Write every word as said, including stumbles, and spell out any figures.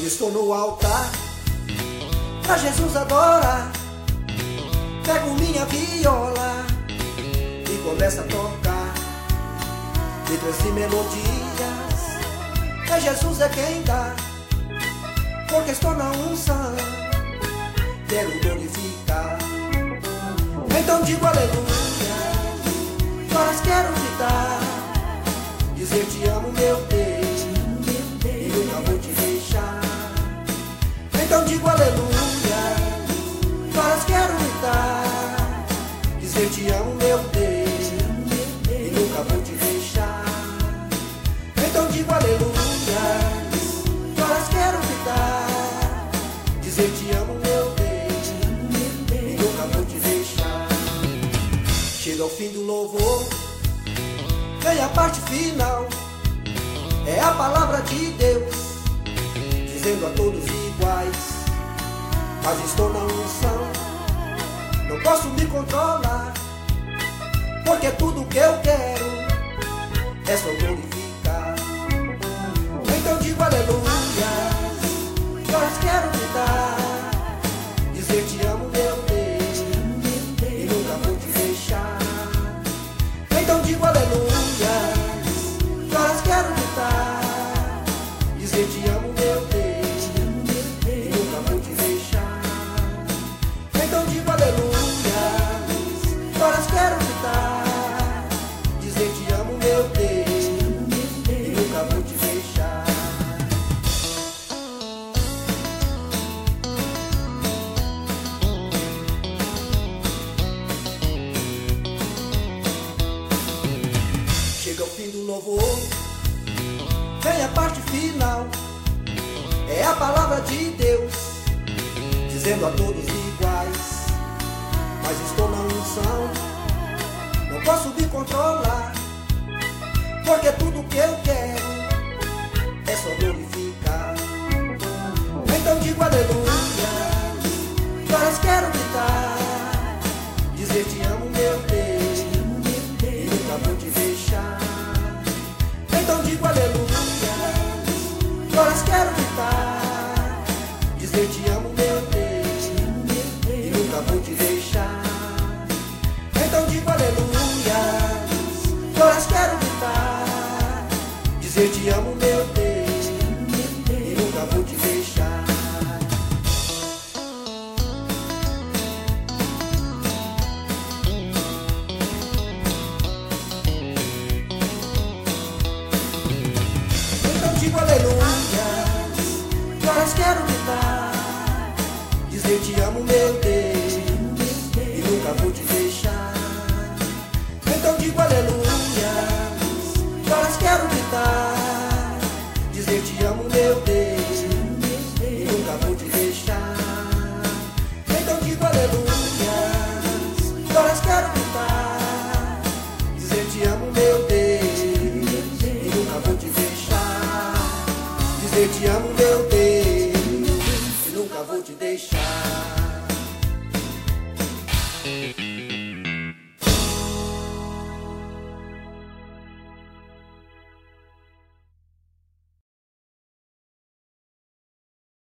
estou no altar pra Jesus adorar, pego minha viola e começo a tocar letras e melodias. É Jesus é quem dá, porque estou na unção, quero glorificar. Então digo aleluia, horas quero gritar, dizer te amo meu Deus, e nunca vou te deixar. Então digo aleluia, horas quero gritar, dizer te amo meu Deus, e nunca vou te deixar. Então digo aleluia, horas quero gritar, dizer te amo meu Deus, e nunca vou te deixar. Chega ao fim do louvor, vem a parte final, é a palavra de Deus, dizendo a todos iguais, mas estou na unção, não posso me controlar, porque tudo que eu quero é só glorificar. Então digo aleluia, horas quero gritar, dizer te amo meu Deus, e nunca vou te deixar. Então digo aleluia, horas quero gritar, dizer te amo meu Deus, e nunca vou te deixar. Então digo aleluia, horas quero gritar, dizer te amo meu Deus, e nunca vou te deixar. Chega o fim do louvor, vem a parte final, é a palavra de Deus, dizendo a todos iguais, mas estou na unção, não posso me controlar, porque tudo que eu quero é só glorificar. Então digo aleluia, horas quero gritar, dizer te amo meu Deus, e nunca vou te deixar. Então digo aleluia, horas quero gritar, dizer te amo meu Deus, e nunca vou te deixar. Então digo aleluia, horas quero gritar, dizer te amo meu Deus, e nunca vou te deixar. Então digo aleluia, horas quero gritar, dizer te amo meu Deus, e nunca vou te deixar. Então digo aleluia, horas quero gritar, dizer te amo meu Deus, e nunca vou te deixar. Então digo aleluia, horas quero gritar, dizer te amo meu Deus, e nunca vou te deixar. Dizer te amo meu Deus, e nunca vou te deixar.